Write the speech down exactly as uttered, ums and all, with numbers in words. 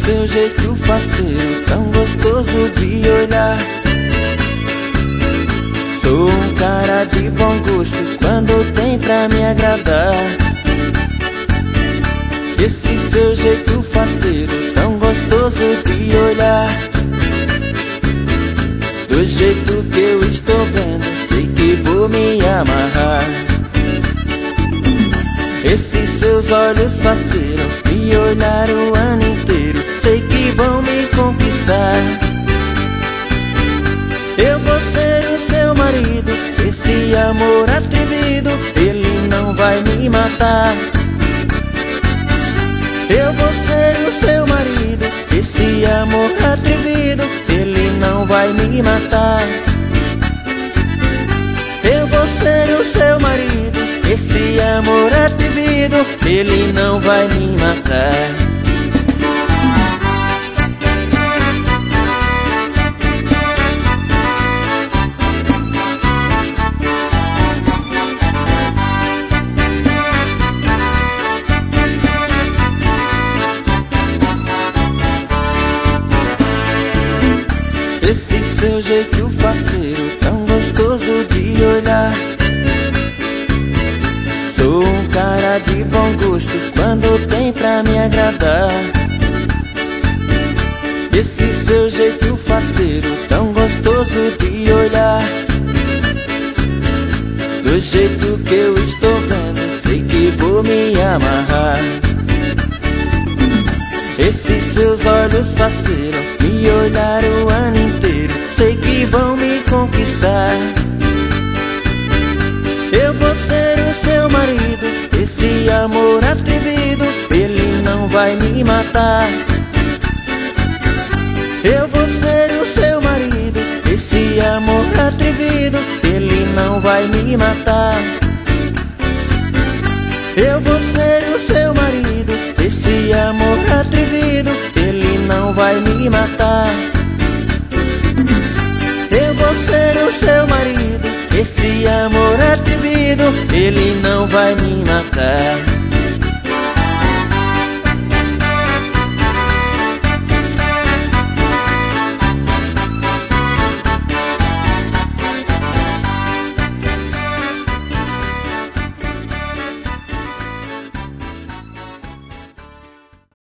seu jeito faceiro, tão gostoso de olhar. Sou um cara de bom gosto quando tem pra me agradar. Esse seu jeito faceiro, tão gostoso de olhar. Do jeito que eu estou vendo, sei que vou me amarrar. Esses seus olhos faceiros me olhar o ano inteiro, sei que vão me conquistar. Eu vou ser o seu marido, esse amor atrevido, ele não vai me matar. Eu vou ser o seu marido, esse amor atrevido, ele não vai me matar. Eu vou ser o seu marido, esse amor atrevido, ele não vai me matar. Esse seu jeito faceiro, tão gostoso de olhar. Sou um cara de bom gosto quando tem pra me agradar. Esse seu jeito faceiro, tão gostoso de olhar. Do jeito que eu estou vendo, sei que vou me amarrar. Esses seus olhos faceiros me olhar o ano inteiro, sei que vão me conquistar. Eu vou ser o seu marido, esse amor atrevido, ele não vai me matar. Eu vou ser o seu marido, esse amor atrevido, ele não vai me matar. Eu vou ser o seu marido, esse amor atrevido, ele não vai me matar. Eu vou ser o seu marido, esse amor atrevido, ele não vai me matar.